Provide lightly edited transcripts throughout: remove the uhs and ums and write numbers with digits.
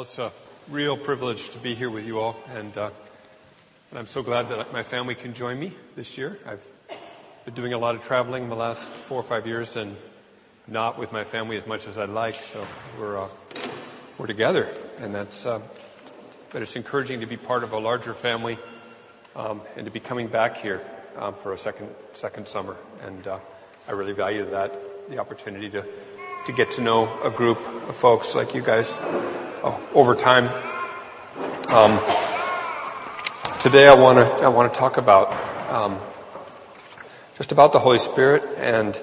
Well, it's a real privilege to be here with you all, and I'm so glad that my family can join me this year. I've been doing a lot of traveling the last 4 or 5 years, and not with my family as much as I'd like. So we're together, and but it's encouraging to be part of a larger family, and to be coming back here for a second summer. And I really value that, the opportunity to get to know a group of folks like you guys over time. Today I want to talk about just about the Holy Spirit and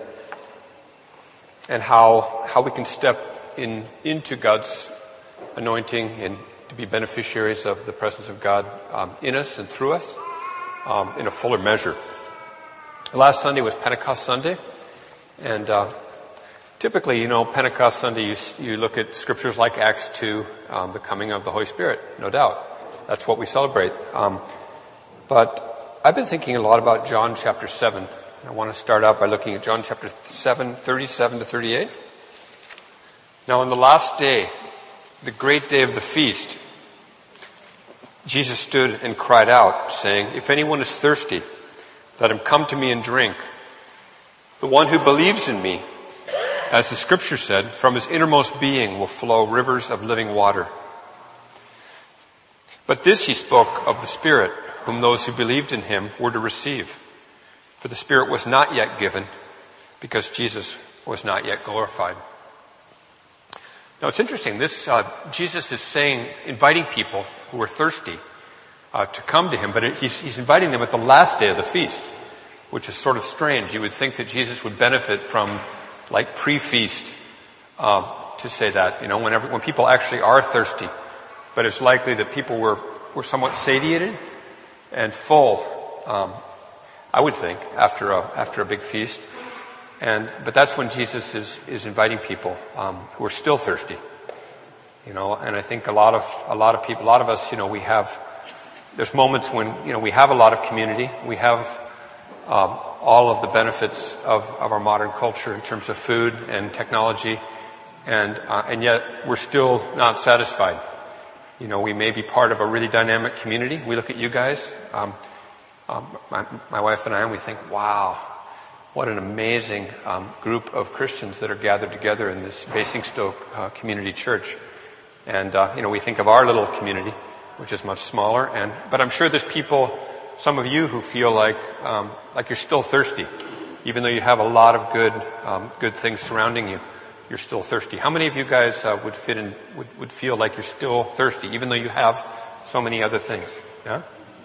how we can step into God's anointing and to be beneficiaries of the presence of God in us and through us in a fuller measure. Last Sunday was Pentecost Sunday, and typically, Pentecost Sunday, you look at scriptures like Acts 2, the coming of the Holy Spirit, no doubt. That's what we celebrate. But I've been thinking a lot about John chapter 7. I want to start out by looking at John chapter 7, 37 to 38. Now, on the last day, the great day of the feast, Jesus stood and cried out, saying, "If anyone is thirsty, let him come to me and drink. The one who believes in me, as the scripture said, from his innermost being will flow rivers of living water." But this he spoke of the Spirit, whom those who believed in him were to receive. For the Spirit was not yet given, because Jesus was not yet glorified. Now it's interesting, Jesus is inviting people who are thirsty to come to him, but he's inviting them at the last day of the feast, which is sort of strange. You would think that Jesus would benefit from like pre-feast to say that, when people actually are thirsty. But it's likely that people were somewhat satiated and full, I would think, after a big feast. But that's when Jesus is inviting people who are still thirsty. And I think a lot of people, a lot of us, there's moments when we have a lot of community, we have all of the benefits of our modern culture in terms of food and technology, and yet we're still not satisfied. We may be part of a really dynamic community. We look at you guys, my wife and I, and we think, wow, what an amazing group of Christians that are gathered together in this Basingstoke Community Church. And we think of our little community, which is much smaller, but I'm sure there's people, some of you, who feel like you're still thirsty, even though you have a lot of good things surrounding you. You're still thirsty. How many of you guys would feel like you're still thirsty, even though you have so many other things? Yeah.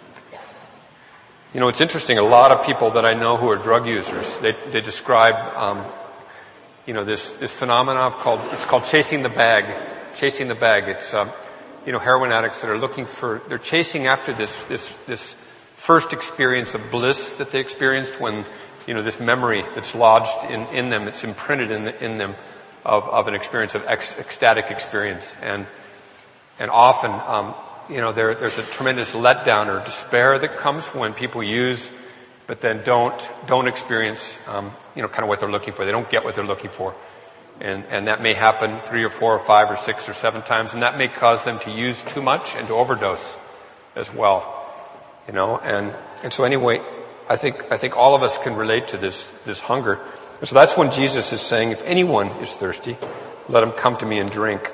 It's interesting. A lot of people that I know who are drug users, they describe this phenomenon called chasing the bag. Chasing the bag. It's heroin addicts that are they're chasing after this first experience of bliss that they experienced when, this memory that's lodged in them, it's imprinted in them of an experience of ecstatic experience. And often, there's a tremendous letdown or despair that comes when people use, but then don't experience, kind of what they're looking for. They don't get what they're looking for. And that may happen 3 or 4 or 5 or 6 or 7 times, and that may cause them to use too much and to overdose as well. And so anyway, I think all of us can relate to this hunger. And so that's when Jesus is saying, if anyone is thirsty, let him come to me and drink.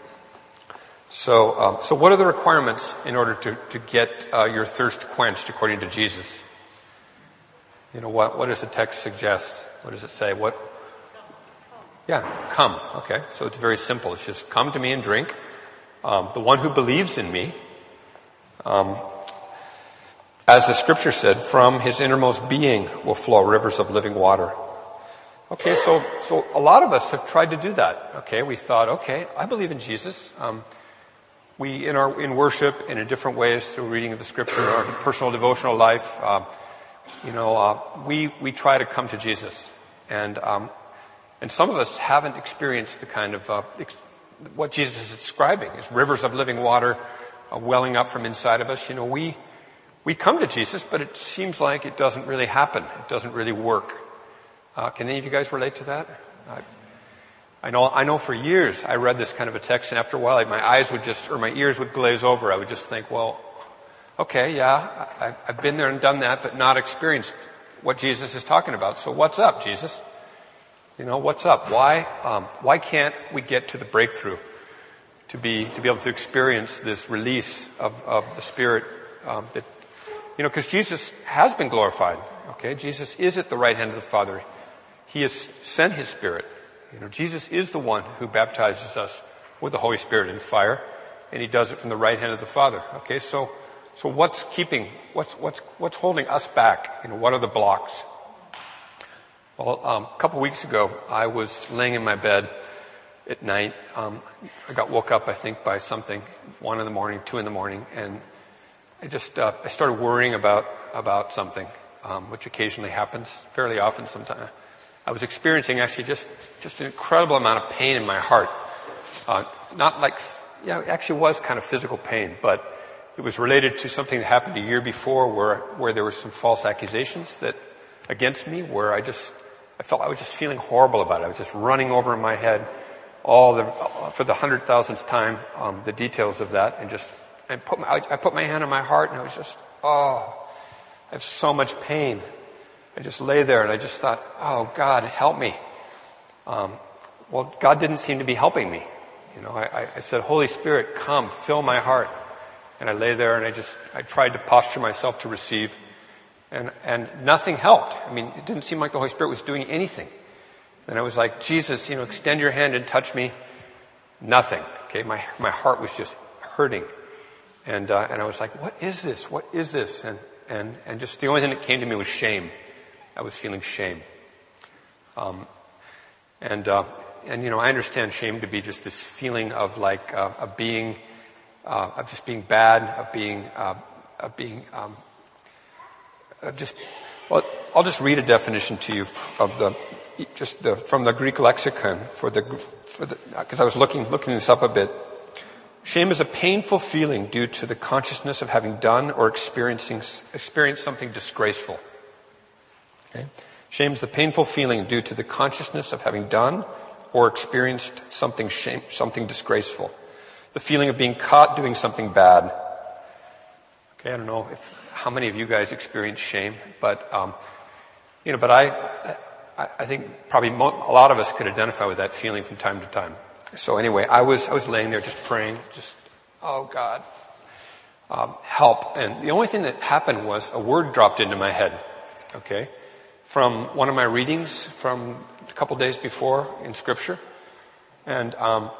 So what are the requirements in order to get your thirst quenched according to Jesus? What does the text suggest? What does it say? Yeah, come. Okay, so it's very simple. It's just come to me and drink. The one who believes in me, as the scripture said, from his innermost being will flow rivers of living water. Okay, so a lot of us have tried to do that. Okay, we thought, okay, I believe in Jesus. We in worship and in different ways through reading of the scripture, our personal devotional life, we try to come to Jesus, and some of us haven't experienced the kind of what Jesus is describing is rivers of living water welling up from inside of us. We come to Jesus, but it seems like it doesn't really happen. It doesn't really work. Can any of you guys relate to that? I know for years I read this kind of a text, and after a while my ears would glaze over. I would just think, well, okay, yeah, I've been there and done that, but not experienced what Jesus is talking about. So what's up, Jesus? What's up? Why can't we get to the breakthrough to be able to experience this release of the Spirit? Because Jesus has been glorified. Okay, Jesus is at the right hand of the Father. He has sent His Spirit. Jesus is the one who baptizes us with the Holy Spirit and fire, and He does it from the right hand of the Father. Okay, so what's holding us back? What are the blocks? Well, a couple weeks ago, I was laying in my bed at night. I got woke up, I think, by something, 1 in the morning, 2 in the morning, and I started worrying about something, which occasionally happens, fairly often sometimes. I was experiencing actually just an incredible amount of pain in my heart. It actually was kind of physical pain, but it was related to something that happened a year before where there were some false accusations against me, where I felt I was just feeling horrible about it. I was just running over in my head for the 100,000th time, the details of that, and I put my hand on my heart, and I was just, I have so much pain. I just lay there and I just thought, oh, God, help me. Well, God didn't seem to be helping me. I said, Holy Spirit, come, fill my heart. And I lay there and I tried to posture myself to receive. And nothing helped. It didn't seem like the Holy Spirit was doing anything. And I was like, Jesus, extend your hand and touch me. Nothing. Okay, my heart was just hurting. And I was like, what is this? What is this? And just the only thing that came to me was shame. I was feeling shame. I understand shame to be just this feeling of of just being bad, I'll just read a definition to you from the Greek lexicon because I was looking this up a bit. Shame is a painful feeling due to the consciousness of having done or experienced something disgraceful. Okay? Shame is the painful feeling due to the consciousness of having done or experienced something disgraceful. The feeling of being caught doing something bad. Okay, I don't know how many of you guys experience shame, but I think probably a lot of us could identify with that feeling from time to time. So anyway, I was laying there just praying, oh God, help. And the only thing that happened was a word dropped into my head. Okay. From one of my readings from a couple days before in Scripture, and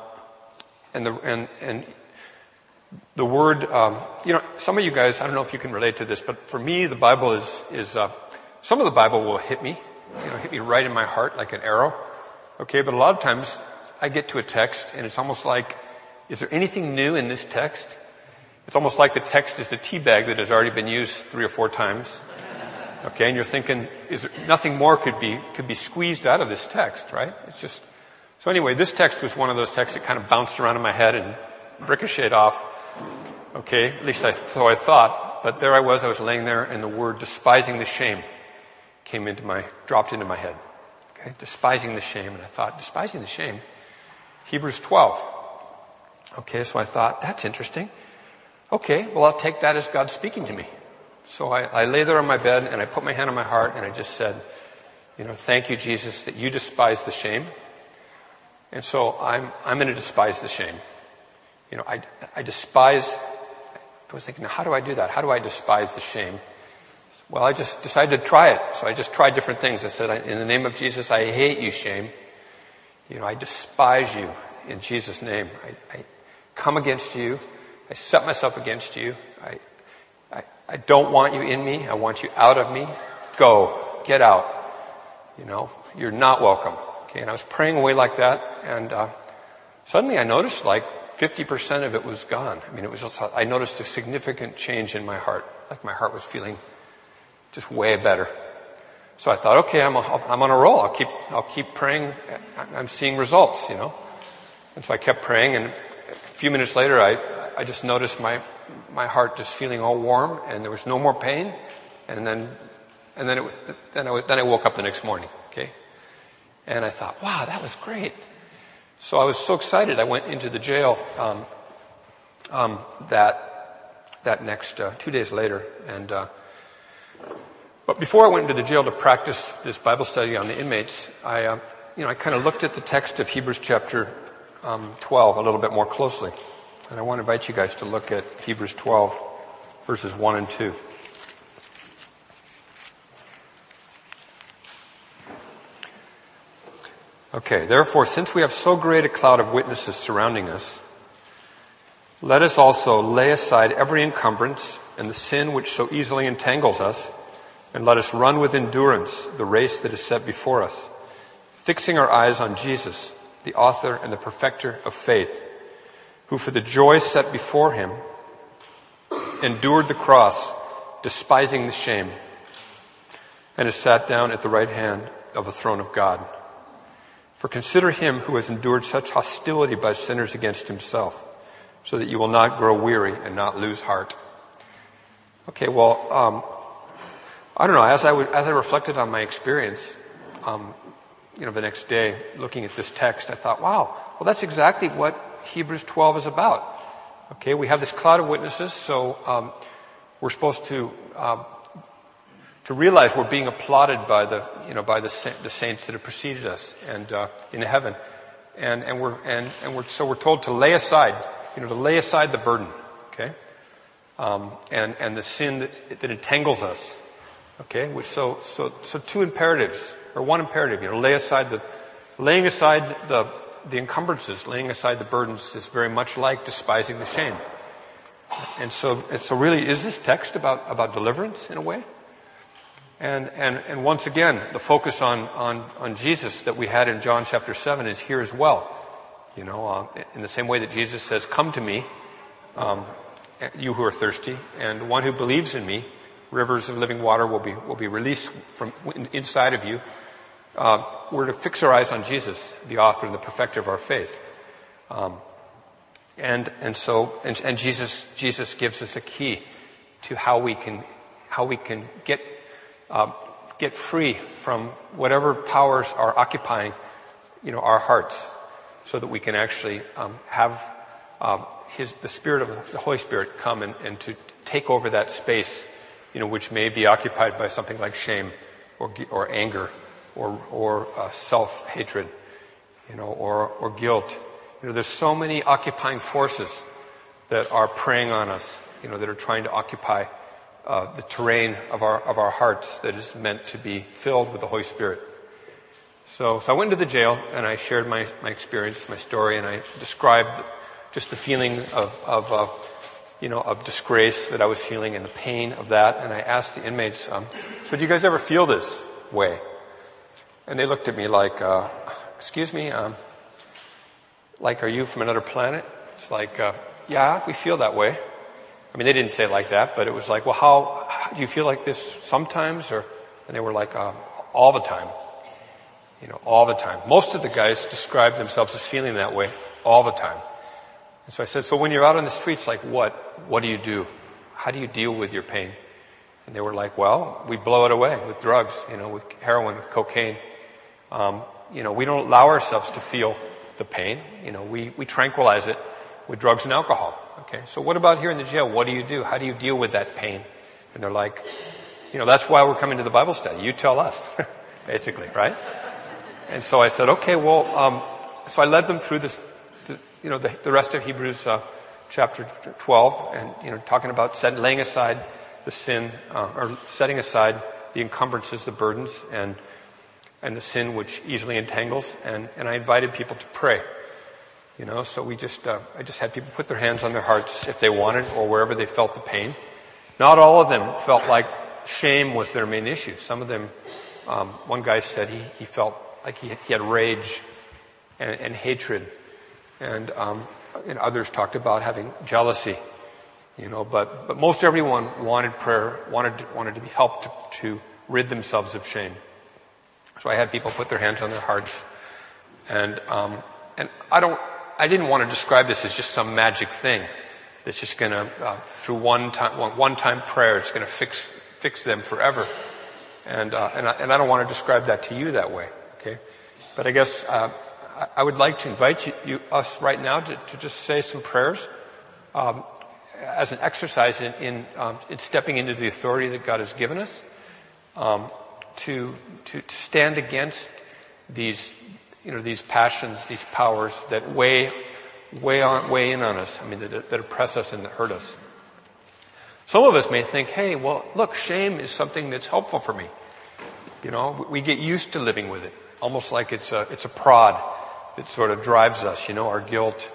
the word, some of you guys, I don't know if you can relate to this, but for me, the Bible is some of the Bible will hit me right in my heart like an arrow. Okay, but a lot of times I get to a text and it's almost like, is there anything new in this text? It's almost like the text is the tea bag that has already been used 3 or 4 times. Okay, and you're thinking, nothing more could be squeezed out of this text, right? So anyway, this text was one of those texts that kind of bounced around in my head and ricocheted off. Okay, at least so I thought. But there I was laying there, and the word despising the shame dropped into my head. Okay, despising the shame. And I thought, despising the shame? Hebrews 12. Okay, so I thought, that's interesting. Okay, well, I'll take that as God speaking to me. So I lay there on my bed and I put my hand on my heart and I just said, thank you, Jesus, that you despise the shame. And so I'm going to despise the shame. I was thinking, how do I do that? How do I despise the shame? Well, I just decided to try it. So I just tried different things. I said, in the name of Jesus, I hate you, shame. I despise you in Jesus' name. I come against you. I set myself against you. I don't want you in me. I want you out of me. Go. Get out. You're not welcome. Okay, and I was praying away like that, and suddenly I noticed like 50% of it was gone. I noticed a significant change in my heart. Like my heart was feeling just way better. So I thought, okay, I'm on a roll. I'll keep praying. I'm seeing results, And so I kept praying, and a few minutes later, I just noticed my heart just feeling all warm, and there was no more pain. And then I woke up the next morning. Okay, and I thought, wow, that was great. So I was so excited. I went into the jail that next 2 days later, and but before I went into the jail to practice this Bible study on the inmates, I kind of looked at the text of Hebrews chapter 12 a little bit more closely, and I want to invite you guys to look at Hebrews 12 verses 1 and 2. Okay, therefore, since we have so great a cloud of witnesses surrounding us, let us also lay aside every encumbrance and the sin which so easily entangles us, and let us run with endurance the race that is set before us, fixing our eyes on Jesus, the author and the perfecter of faith, who for the joy set before him endured the cross, despising the shame, and has sat down at the right hand of the throne of God. For consider him who has endured such hostility by sinners against himself, so that you will not grow weary and not lose heart. Okay, well, I don't know. As I reflected on my experience, the next day, looking at this text, I thought, wow, well, that's exactly what Hebrews 12 is about. Okay, we have this cloud of witnesses, so we're supposed to realize we're being applauded by the saints that have preceded us and in heaven, and we're told to lay aside the burden, okay, and the sin that entangles us, okay. So two imperatives, or one imperative, laying aside the encumbrances, laying aside the burdens is very much like despising the shame, and so really, is this text about deliverance in a way? And once again, the focus on Jesus that we had in John chapter 7 is here as well. In the same way that Jesus says, "Come to me, you who are thirsty, and the one who believes in me, rivers of living water will be released from inside of you." We're to fix our eyes on Jesus, the author and the perfecter of our faith. And Jesus gives us a key to how we can get free from whatever powers are occupying, our hearts, so that we can actually have the Spirit of the Holy Spirit come and to take over that space, which may be occupied by something like shame, or anger, or self-hatred, or guilt. There's so many occupying forces that are preying on us, that are trying to occupy the terrain of our hearts that is meant to be filled with the Holy Spirit. So I went into the jail and I shared my experience, my story, and I described just the feeling of disgrace that I was feeling and the pain of that. And I asked the inmates, so do you guys ever feel this way? And they looked at me like, excuse me, like, are you from another planet? It's like, yeah, we feel that way. I mean, they didn't say it like that, but it was like, well, how do you feel like this sometimes? And they were like, all the time. All the time. Most of the guys described themselves as feeling that way all the time. And so I said, so when you're out on the streets, like what do you do? How do you deal with your pain? And they were like, well, we blow it away with drugs, with heroin, with cocaine. We don't allow ourselves to feel the pain. We tranquilize it with drugs and alcohol. Okay, so what about here in the jail? What do you do? How do you deal with that pain? And they're like, that's why we're coming to the Bible study. You tell us, basically, right? And so I said, okay, well, so I led them through this, the rest of Hebrews chapter 12, and talking about laying aside the sin, or setting aside the encumbrances, the burdens, and the sin which easily entangles, and I invited people to pray. So I just had people put their hands on their hearts if they wanted, or wherever they felt the pain. Not all of them felt like shame was their main issue. Some of them, one guy said he felt like he had rage and hatred, and others talked about having jealousy. But most everyone wanted prayer, wanted to be helped to rid themselves of shame. So I had people put their hands on their hearts, and I didn't want to describe this as just some magic thing that's just going to, through one-time prayer, it's going to fix them forever. And I don't want to describe that to you that way, okay? But I guess I would like to invite us right now to just say some prayers as an exercise in stepping into the authority that God has given us, to stand against these passions, these powers that weigh in on us. I mean, that oppress us and that hurt us. Some of us may think, hey, well, look, shame is something that's helpful for me. We get used to living with it, almost like it's a prod that sort of drives us, our guilt,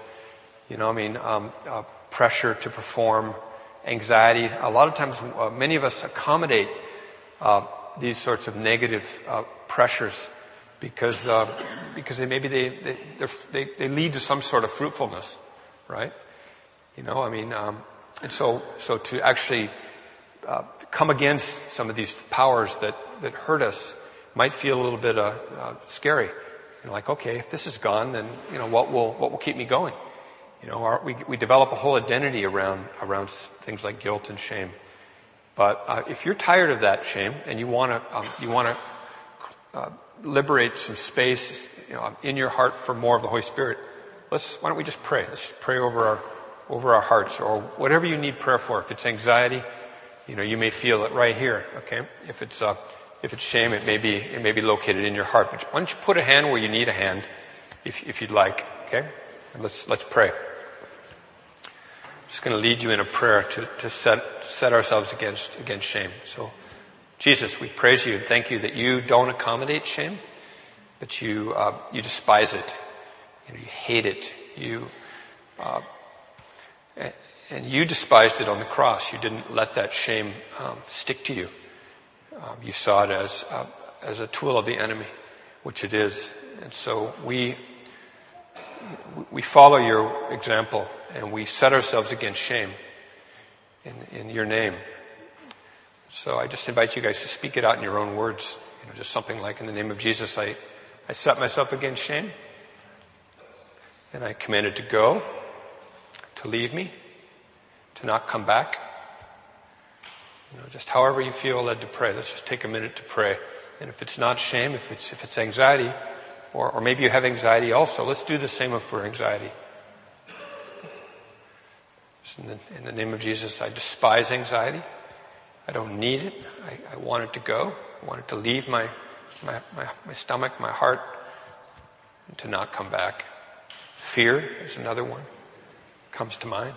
pressure to perform, anxiety. A lot of times, many of us accommodate these sorts of negative pressures because they lead to some sort of fruitfulness, right? And so to actually come against some of these powers that hurt us might feel a little bit scary. Like, okay, if this is gone, then what will keep me going? We develop a whole identity around things like guilt and shame. But if you're tired of that shame and you want to liberate some space, in your heart for more of the Holy Spirit, why don't we just pray? Let's pray over our hearts, or whatever you need prayer for. If it's anxiety, you may feel it right here. Okay, if it's shame, it may be located in your heart. But why don't you put a hand where you need a hand, if you'd like. Okay, and let's pray. I'm just going to lead you in a prayer to set ourselves against shame. So, Jesus, we praise you and thank you that you don't accommodate shame, but you despise it. You hate it. And you despised it on the cross. You didn't let that shame stick to you. You saw it as a tool of the enemy, which it is. And so we follow your example and we set ourselves against shame in your name. So I just invite you guys to speak it out in your own words. Just something like, in the name of Jesus, I set myself against shame, and I command it to go, to leave me, to not come back. Just however you feel led to pray. Let's just take a minute to pray. And if it's not shame, if it's anxiety, or maybe you have anxiety also, let's do the same for anxiety. In the name of Jesus, I despise anxiety. I don't need it. I want it to go. I want it to leave my stomach, my heart, and to not come back. Fear is another one. Comes to mind.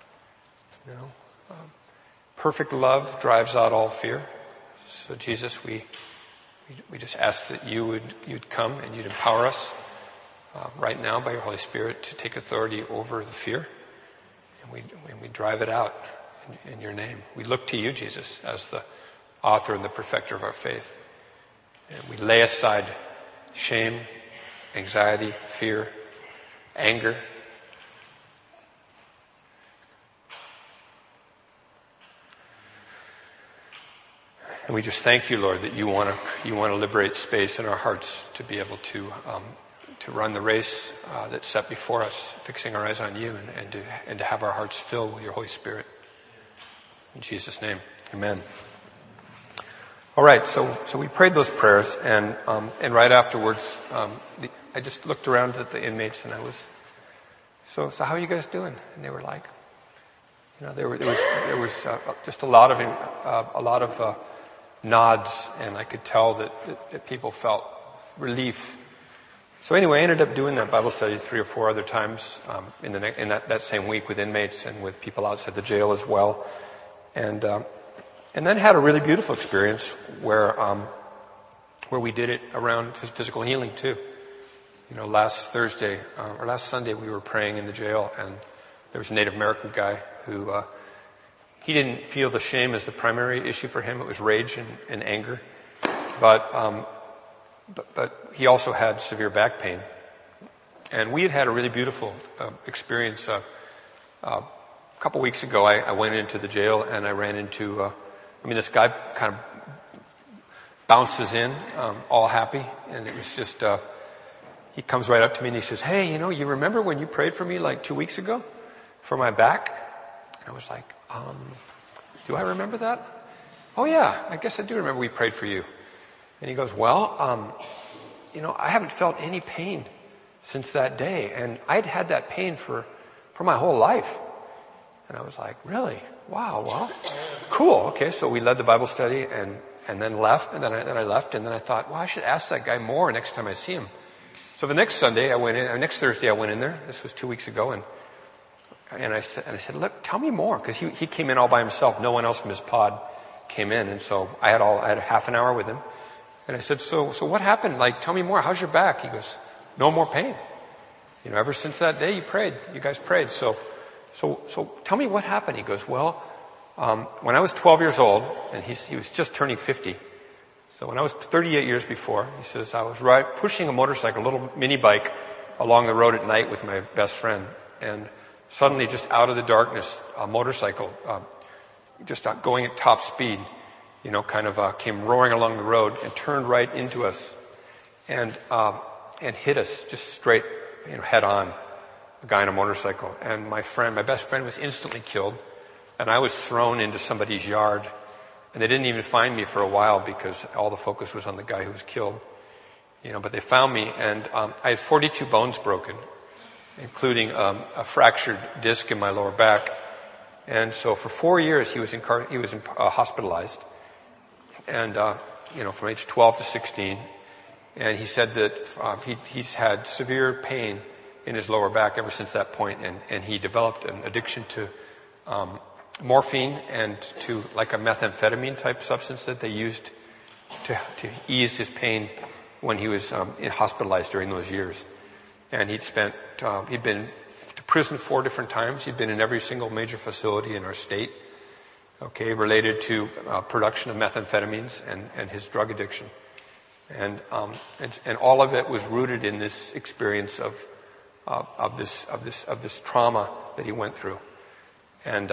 Perfect love drives out all fear. So Jesus, we just ask that you'd come and you'd empower us right now by your Holy Spirit to take authority over the fear, and we drive it out in your name. We look to you, Jesus, as the author and the perfecter of our faith, and we lay aside shame, anxiety, fear, anger. And we just thank you, Lord, that you want to liberate space in our hearts to be able to run the race that's set before us, fixing our eyes on you, and to have our hearts filled with your Holy Spirit. In Jesus' name, amen. All right, so we prayed those prayers, and right afterwards, I just looked around at the inmates, and I was, so how are you guys doing? And they were like, there was just a lot of nods, and I could tell that people felt relief. So anyway, I ended up doing that Bible study 3 or 4 other times in that same week with inmates and with people outside the jail as well, and then had a really beautiful experience where we did it around physical healing too. Last Thursday or last Sunday we were praying in the jail, and there was a Native American guy who. He didn't feel the shame as the primary issue for him. It was rage and anger. But he also had severe back pain. And we had a really beautiful experience. A couple weeks ago, I went into the jail and I ran into, this guy kind of bounces in, all happy. And it was just, he comes right up to me and he says, hey, you remember when you prayed for me like 2 weeks ago for my back? And I was like, do I remember that? Oh yeah, I guess I do remember we prayed for you. And he goes, well, I haven't felt any pain since that day. And I'd had that pain for my whole life. And I was like, really? Wow, well, cool. Okay, so we led the Bible study and then left, and then I left, and then I thought, well, I should ask that guy more next time I see him. So the next Thursday I went in there. This was 2 weeks ago, and I said, look, tell me more, because he came in all by himself. No one else from his pod came in, and so I had a half an hour with him. And I said, so what happened? Like, tell me more. How's your back? He goes, no more pain. Ever since that day you guys prayed. So tell me what happened. He goes, well, when I was 12 years old, and he was just turning 50. So when I was 38 years before, he says, I was pushing a motorcycle, a little mini bike, along the road at night with my best friend. And suddenly, just out of the darkness, a motorcycle, just going at top speed, came roaring along the road and turned right into us and hit us just straight, head on, a guy on a motorcycle. And my best friend was instantly killed, and I was thrown into somebody's yard. And they didn't even find me for a while because all the focus was on the guy who was killed. But they found me, and I had 42 bones broken, including a fractured disc in my lower back. And so for 4 years he was hospitalized, and from age 12 to 16. And he said that he's had severe pain in his lower back ever since that point, and he developed an addiction to morphine and to like a methamphetamine type substance that they used to ease his pain when he was hospitalized during those years. And he'd been to prison 4 different times. He'd been in every single major facility in our state, related to production of methamphetamines and his drug addiction. And all of it was rooted in this experience of this trauma that he went through. And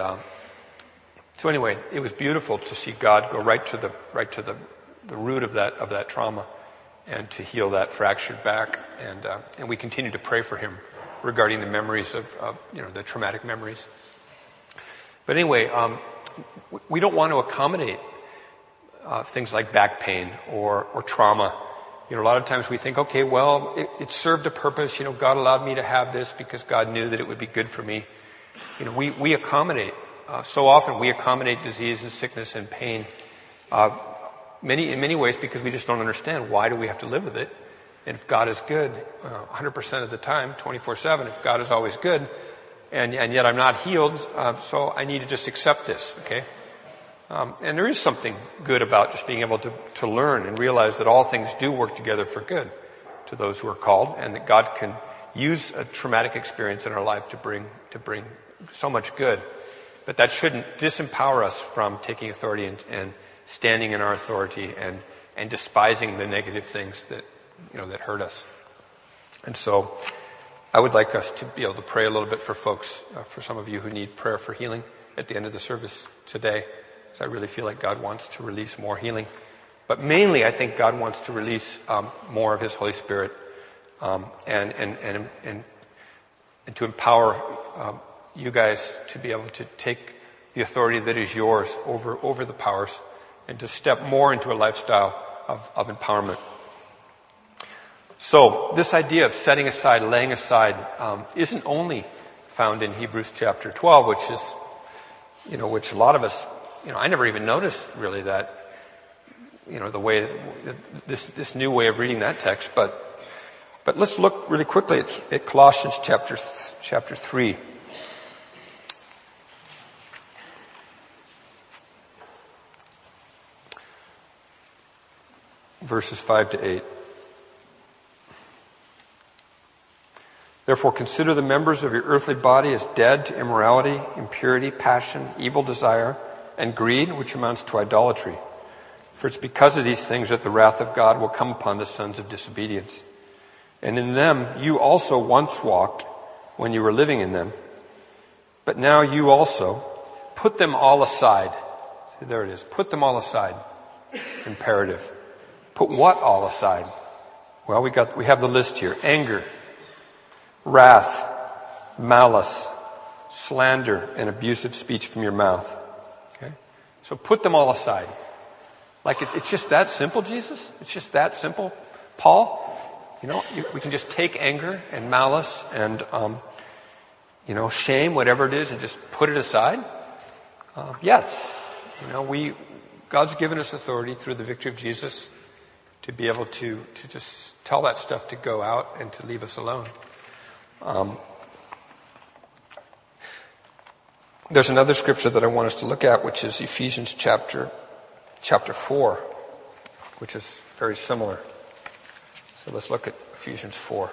so anyway, it was beautiful to see God go right to the root of that trauma and to heal that fractured back. And we continue to pray for him regarding the memories of the traumatic memories. But anyway, we don't want to accommodate things like back pain or trauma. A lot of times we think, okay, well, it served a purpose. God allowed me to have this because God knew that it would be good for me. We accommodate. So often we accommodate disease and sickness and pain in many ways because we just don't understand why do we have to live with it. And if God is good 100% of the time, 24/7, if God is always good, and yet I'm not healed, so I need to just accept this, okay? And there is something good about just being able to learn and realize that all things do work together for good to those who are called, and that God can use a traumatic experience in our life to bring so much good. But that shouldn't disempower us from taking authority and standing in our authority and despising the negative things that hurt us. And so I would like us to be able to pray a little bit for folks, for some of you who need prayer for healing at the end of the service today. Because I really feel like God wants to release more healing. But mainly I think God wants to release more of his Holy Spirit and to empower you guys to be able to take the authority that is yours over the powers and to step more into a lifestyle of empowerment. So this idea of setting aside, laying aside, isn't only found in Hebrews chapter 12, which is, which a lot of us, I never even noticed really that, the way, this new way of reading that text. But let's look really quickly at Colossians chapter 3. Verses 5 to 8. Therefore consider the members of your earthly body as dead to immorality, impurity, passion, evil desire, and greed, which amounts to idolatry. For it's because of these things that the wrath of God will come upon the sons of disobedience. And in them you also once walked when you were living in them. But now you also put them all aside. See, there it is. Put them all aside. Imperative. Put what all aside? Well, we have the list here. Anger, wrath, malice, slander, and abusive speech from your mouth. Okay? So put them all aside. Like it's just that simple, Jesus? It's just that simple, Paul? We can just take anger and malice and, shame, whatever it is, and just put it aside. Yes. God's given us authority through the victory of Jesus to be able to just tell that stuff to go out and to leave us alone. There's another scripture that I want us to look at, which is Ephesians chapter 4, which is very similar. So let's look at Ephesians 4.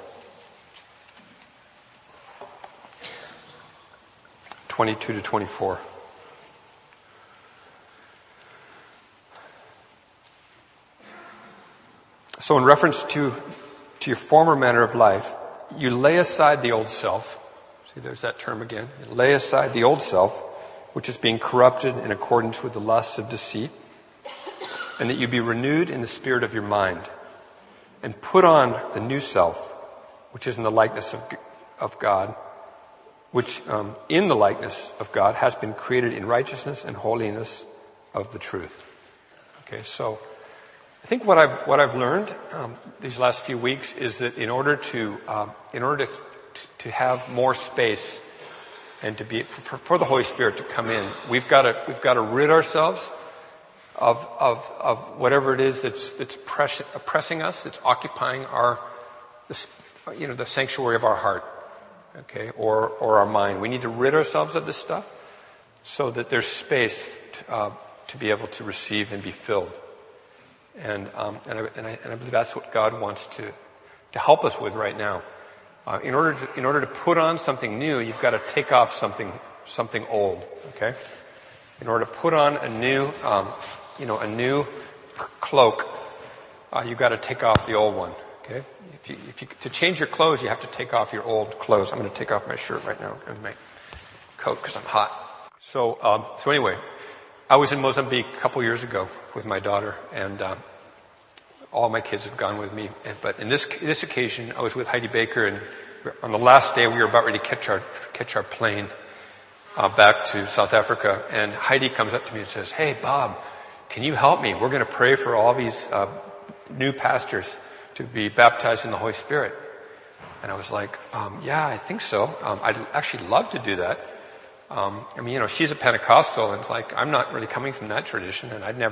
22 to 24. So in reference to your former manner of life, you lay aside the old self. See, there's that term again. You lay aside the old self, which is being corrupted in accordance with the lusts of deceit, and that you be renewed in the spirit of your mind, and put on the new self, which is in the likeness of God, which in the likeness of God has been created in righteousness and holiness of the truth. Okay, so I think what I've learned these last few weeks is that in order to have more space and to be for the Holy Spirit to come in, we've got to rid ourselves of whatever it is that's oppressing us, that's occupying the sanctuary of our heart, okay, or our mind. We need to rid ourselves of this stuff so that there's space to be able to receive and be filled. And I believe that's what God wants to help us with right now. In order to put on something new, you've got to take off something old. Okay. In order to put on a new cloak, you've got to take off the old one. Okay. To change your clothes, you have to take off your old clothes. I'm going to take off my shirt right now and my coat because I'm hot. So anyway, I was in Mozambique a couple years ago with my daughter, and all my kids have gone with me. But in this occasion, I was with Heidi Baker, and on the last day, we were about ready to catch our plane back to South Africa. And Heidi comes up to me and says, "Hey, Bob, can you help me? We're going to pray for all these new pastors to be baptized in the Holy Spirit." And I was like, "Yeah, I think so. I'd actually love to do that." She's a Pentecostal, and it's like, I'm not really coming from that tradition, and I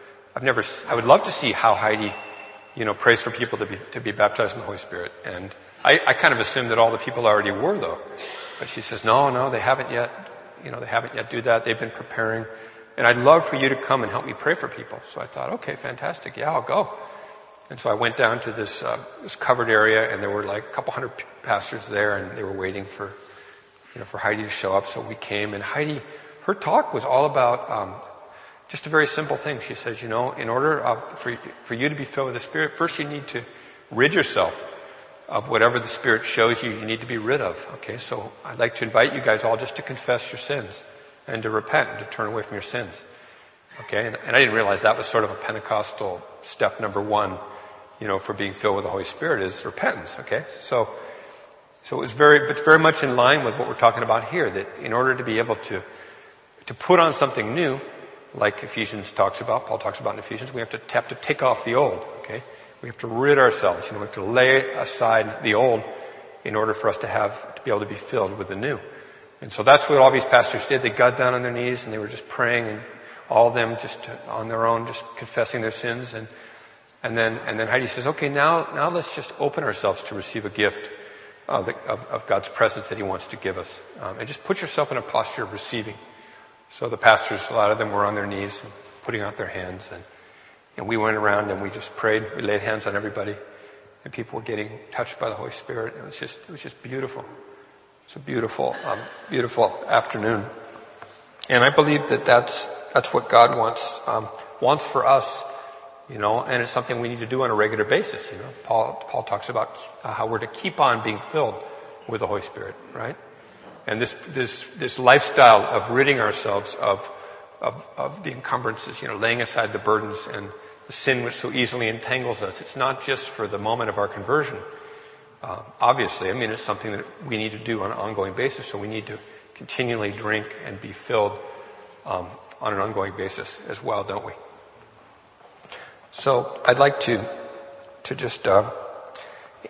would love to see how Heidi, prays for people to be baptized in the Holy Spirit. And I kind of assumed that all the people already were, though. But she says, no, they haven't yet, they haven't yet do that. They've been preparing. And I'd love for you to come and help me pray for people. So I thought, okay, fantastic. Yeah, I'll go. And so I went down to this covered area, and there were like a couple hundred pastors there, and they were waiting for Heidi to show up. So we came, and Heidi, her talk was all about just a very simple thing. She says, in order for you to be filled with the Spirit, first you need to rid yourself of whatever the Spirit shows you need to be rid of. Okay, so I'd like to invite you guys all just to confess your sins and to repent and to turn away from your sins. Okay, and I didn't realize that was sort of a Pentecostal step number one, for being filled with the Holy Spirit is repentance. Okay, so it's very much in line with what we're talking about here, that in order to be able to put on something new, like Ephesians talks about, Paul talks about in Ephesians, we have to take off the old, okay? We have to rid ourselves, we have to lay aside the old in order for us to be able to be filled with the new. And so that's what all these pastors did. They got down on their knees and they were just praying, and all of them just on their own, just confessing their sins. And then Heidi says, okay, now let's just open ourselves to receive a gift of God's presence that He wants to give us. And just put yourself in a posture of receiving. So the pastors, a lot of them were on their knees and putting out their hands, and we went around and we just prayed. We laid hands on everybody, and people were getting touched by the Holy Spirit. It was just beautiful. It's a beautiful afternoon, and I believe that's what God wants for us, and it's something we need to do on a regular basis. Paul talks about how we're to keep on being filled with the Holy Spirit, right? And this lifestyle of ridding ourselves of the encumbrances, laying aside the burdens and the sin which so easily entangles us. It's not just for the moment of our conversion. Obviously, it's something that we need to do on an ongoing basis. So we need to continually drink and be filled on an ongoing basis as well, don't we? So I'd like to just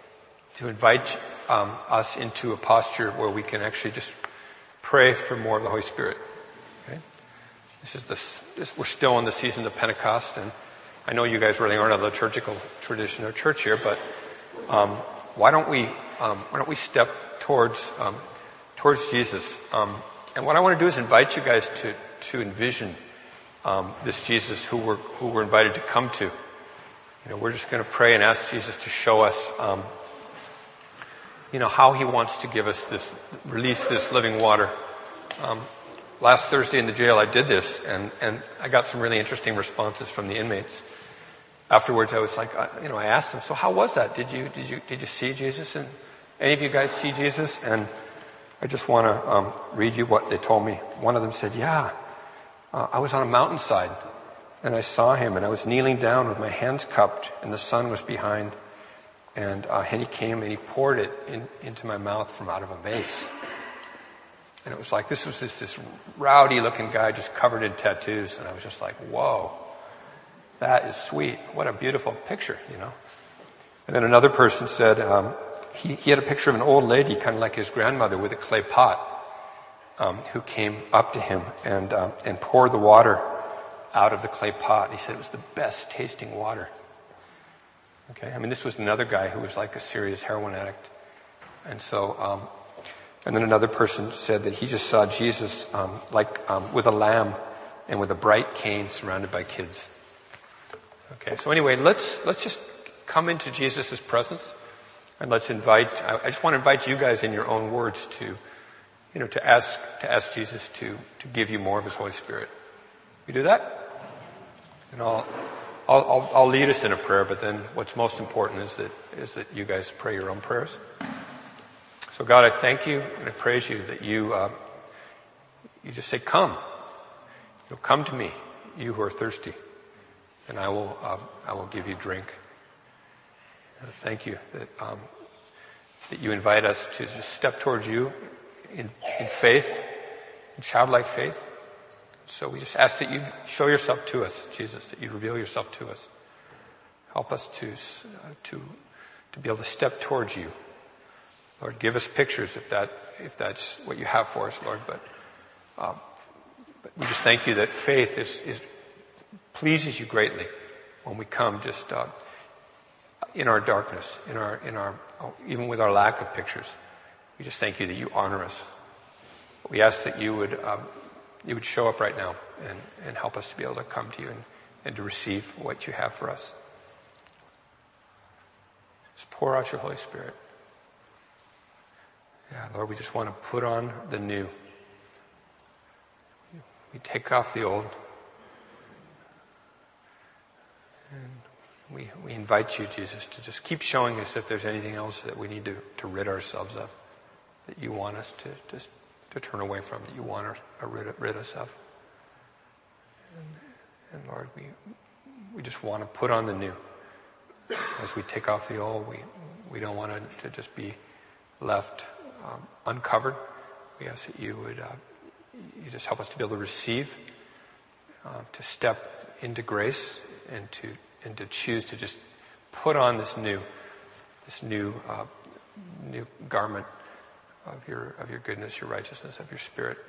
to invite us into a posture where we can actually just pray for more of the Holy Spirit. Okay? We're still in the season of Pentecost, and I know you guys really aren't a liturgical tradition or church here, but why don't we step towards Jesus? And what I want to do is invite you guys to envision this Jesus who we're invited to come to. We're just going to pray and ask Jesus to show us, how he wants to give us release this living water. Last Thursday in the jail, I did this, and I got some really interesting responses from the inmates. Afterwards, I was like, I asked them, so how was that? Did you see Jesus? And any of you guys see Jesus? And I just want to read you what they told me. One of them said, I was on a mountainside, and I saw him, and I was kneeling down with my hands cupped, and the sun was behind. And he came and he poured it into my mouth from out of a vase. And it was like, this was this rowdy looking guy just covered in tattoos. And I was just like, whoa, that is sweet. What a beautiful picture, And then another person said, he had a picture of an old lady, kind of like his grandmother, with a clay pot, who came up to him and poured the water out of the clay pot. He said it was the best tasting water. Okay, this was another guy who was like a serious heroin addict. And so, and then another person said that he just saw Jesus with a lamb and with a bright cane surrounded by kids. Okay, so anyway, let's just come into Jesus' presence, and I just want to invite you guys in your own words to ask Jesus to give you more of his Holy Spirit. You do that? And I'll lead us in a prayer, but then what's most important is that you guys pray your own prayers. So God, I thank you and I praise you that you just say, come. Come to me, you who are thirsty, and I will give you drink. And I thank you that you invite us to just step towards you in faith, in childlike faith. So we just ask that you show yourself to us, Jesus, that you reveal yourself to us. Help us to be able to step towards you. Lord, give us pictures if that's what you have for us, Lord. But we just thank you that faith pleases you greatly when we come just in our darkness, in our even with our lack of pictures. We just thank you that you honor us. We ask that you would show up right now and help us to be able to come to you and to receive what you have for us. Just pour out your Holy Spirit. Yeah, Lord, we just want to put on the new. We take off the old. And we invite you, Jesus, to just keep showing us if there's anything else that we need to rid ourselves of, that you want us to turn away from, that you want to rid us of. And Lord, we just want to put on the new. As we take off the old, we don't want to just be left uncovered. We ask that you would you just help us to be able to receive, to step into grace, and to choose to just put on this new garment of your goodness, your righteousness, of your Spirit.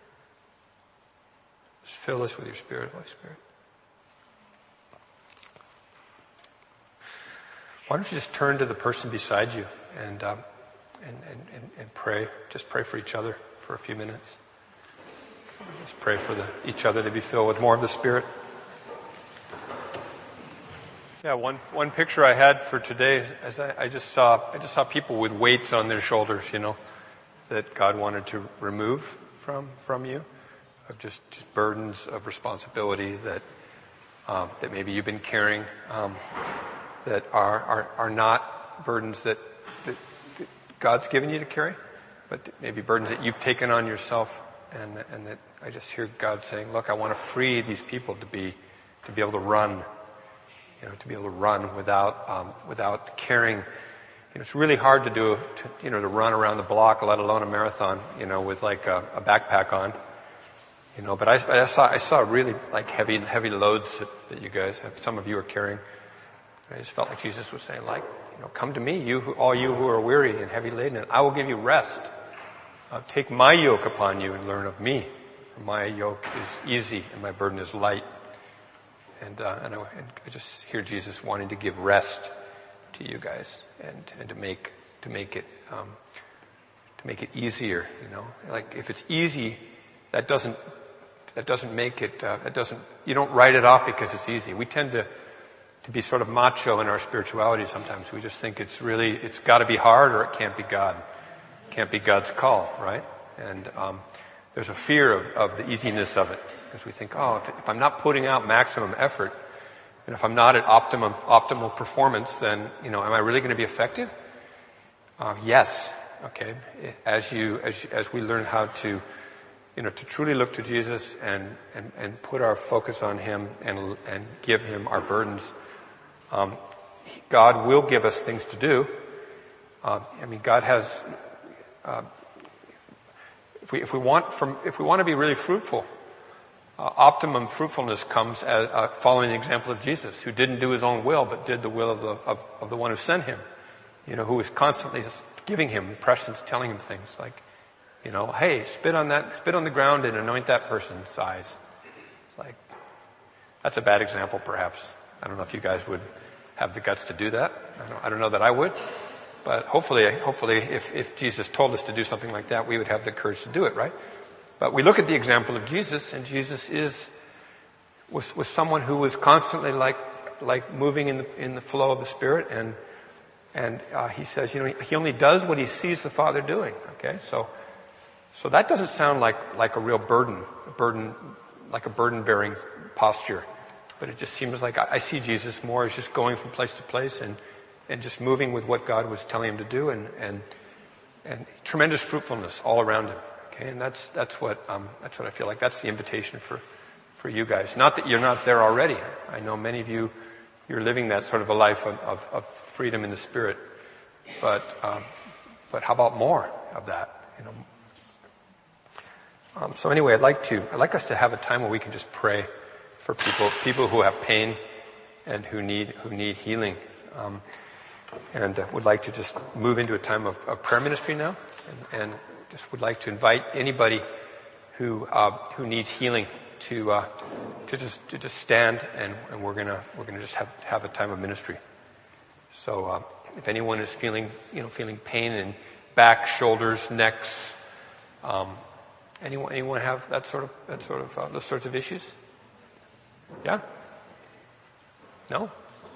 Just fill us with your Spirit, Holy Spirit. Why don't you just turn to the person beside you and pray. Just pray for each other for a few minutes. Just pray for each other to be filled with more of the Spirit. Yeah, one picture I had for today is I just saw people with weights on their shoulders, that God wanted to remove from you, of just burdens of responsibility that maybe you've been carrying, that are not burdens that God's given you to carry, but maybe burdens that you've taken on yourself, and that I just hear God saying, "Look, I want to free these people to be able to run, to be able to run without carrying." It's really hard to run around the block, let alone a marathon, with like a backpack on, But I saw really like heavy loads that you guys have. Some of you are carrying. I just felt like Jesus was saying, like, come to me, all you who are weary and heavy laden, and I will give you rest. Take my yoke upon you and learn of me. For my yoke is easy and my burden is light. And I just hear Jesus wanting to give rest to you guys and to make it easier. Like if it's easy, that doesn't make it. You don't write it off because it's easy. We tend to be sort of macho in our spirituality sometimes. We just think it's got to be hard or it can't be God. It can't be God's call, right? And there's a fear of the easiness of it because we think, if I'm not putting out maximum effort and if I'm not at optimal performance, then, am I really going to be effective? Yes. Okay. As we learn how to truly look to Jesus and put our focus on Him and give Him our burdens, God will give us things to do. God has. If we want to be really fruitful, optimum fruitfulness comes as following the example of Jesus, who didn't do His own will but did the will of the one who sent Him. Who was constantly just giving Him impressions, telling Him things like, hey, spit on the ground and anoint that person's eyes. It's like, that's a bad example, perhaps. I don't know if you guys would have the guts to do that. I don't know that I would. But hopefully, if Jesus told us to do something like that, we would have the courage to do it, right? But we look at the example of Jesus, and Jesus was someone who was constantly like moving in the flow of the Spirit, and He says, He only does what He sees the Father doing. Okay, so that doesn't sound like a real like a burden-bearing posture, but it just seems like I see Jesus more as just going from place to place and just moving with what God was telling Him to do, and tremendous fruitfulness all around Him. Okay, and that's what I feel like. That's the invitation for you guys. Not that you're not there already. I know many of you're living that sort of a life of freedom in the Spirit, but how about more of that? So anyway, I'd like us to have a time where we can just pray for people who have pain and who need healing. And would like to just move into a time of prayer ministry now, and just would like to invite anybody who needs healing to just stand, and we're gonna just have a time of ministry. So if anyone is feeling pain in back, shoulders, necks, anyone have that sort of those sorts of issues? Yeah? No?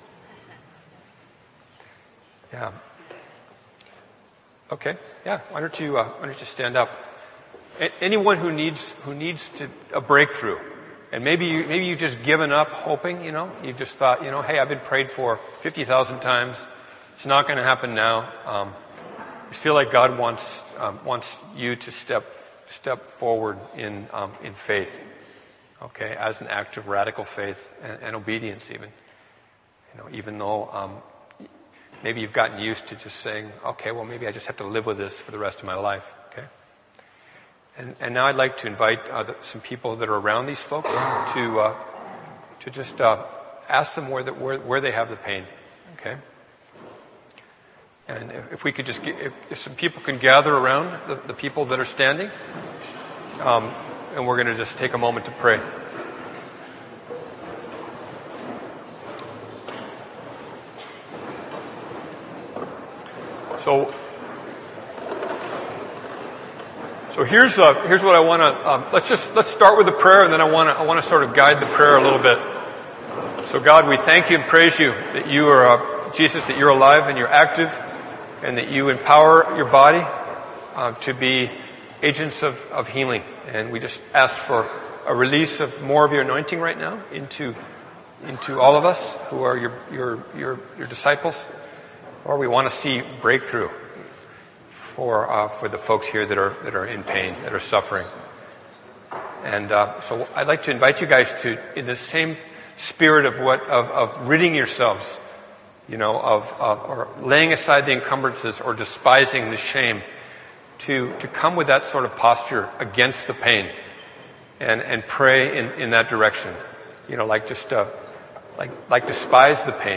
Yeah. Okay. Yeah. Why don't you stand up? Anyone who needs a breakthrough, and maybe you've just given up hoping. You've just thought, hey, I've been prayed for 50,000 times. It's not going to happen now. You feel like God wants you to step forward in faith. Okay, as an act of radical faith and obedience, even though. Maybe you've gotten used to just saying, okay, well, maybe I just have to live with this for the rest of my life, okay? And now I'd like to invite some people that are around these folks to just ask them where they have the pain, okay? And if we could just if some people can gather around the people that are standing, and we're going to just take a moment to pray. So here's what I want to. Let's start with the prayer, and then I want to sort of guide the prayer a little bit. So God, we thank You and praise You that You are Jesus, that You're alive and You're active, and that You empower Your body to be agents of healing. And we just ask for a release of more of Your anointing right now into all of us who are Your disciples. Or we want to see breakthrough for the folks here that are in pain, that are suffering. And so I'd like to invite you guys to, in the same spirit of ridding yourselves, or laying aside the encumbrances or despising the shame, to come with that sort of posture against the pain, and pray in that direction. Like despise the pain.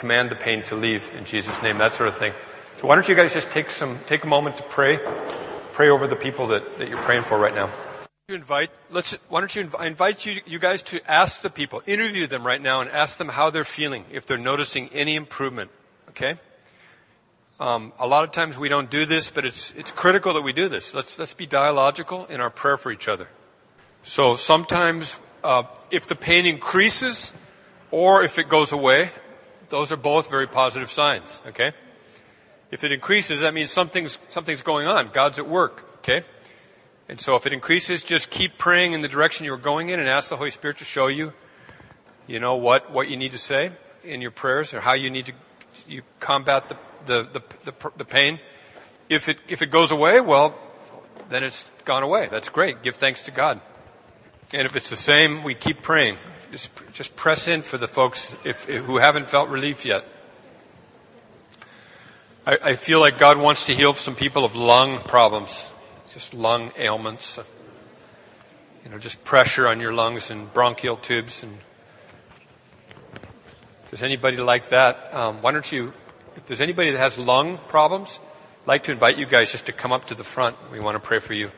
command the pain to leave in Jesus' name, that sort of thing. So why don't you guys just take a moment to pray over the people that you're praying for right now. Why don't you invite you guys to ask the people, interview them right now and ask them how they're feeling, if they're noticing any improvement, okay? A lot of times we don't do this, but it's critical that we do this. Let's be dialogical in our prayer for each other. So sometimes if the pain increases or if it goes away, those are both very positive signs, okay? If it increases, that means something's going on. God's at work, okay? And so if it increases, just keep praying in the direction you're going in and ask the Holy Spirit to show you, what you need to say in your prayers or how you need to combat the pain. If it goes away, well, then it's gone away. That's great. Give thanks to God. And if it's the same, we keep praying. Just press in for the folks who haven't felt relief yet. I feel like God wants to heal some people of lung problems, just lung ailments, just pressure on your lungs and bronchial tubes. And if there's anybody like that, if there's anybody that has lung problems, I'd like to invite you guys just to come up to the front. We want to pray for you.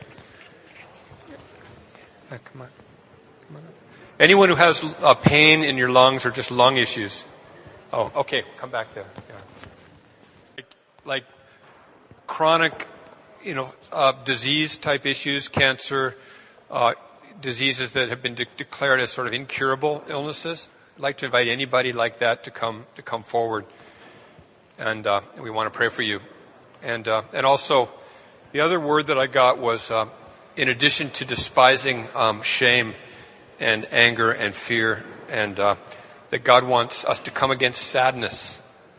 Come on. Anyone who has pain in your lungs or just lung issues. Oh, okay. Come back there. Yeah. Like chronic, disease type issues, cancer, diseases that have been declared as sort of incurable illnesses. I'd like to invite anybody like that to come forward. And we want to pray for you. And also, the other word that I got was, in addition to despising shame and anger and fear, and that God wants us to come against sadness.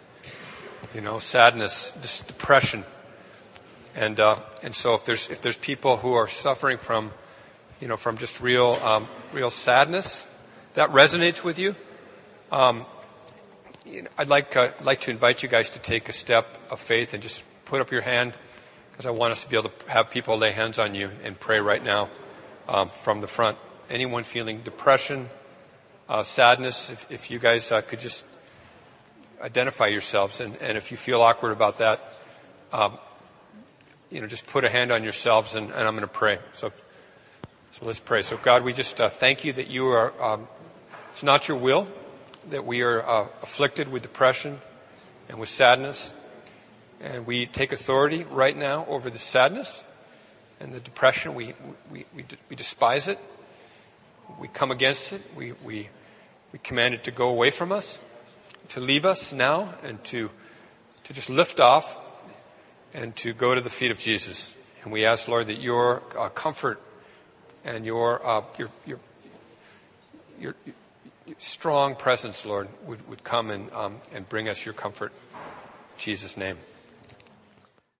Sadness, depression. And so if there's people who are suffering from just real sadness, that resonates with you. I'd like to invite you guys to take a step of faith and just put up your hand, because I want us to be able to have people lay hands on you and pray right now from the front. Anyone feeling depression, sadness, if you guys could just identify yourselves, and if you feel awkward about that, just put a hand on yourselves, and I'm going to pray. So let's pray. So God, we just thank you that you are. It's not your will that we are afflicted with depression and with sadness. And we take authority right now over the sadness and the depression. We despise it. We come against it. We command it to go away from us, to leave us now, and to just lift off and to go to the feet of Jesus. And we ask, Lord, that your comfort and your strong presence, Lord, would come and bring us your comfort. In Jesus' name.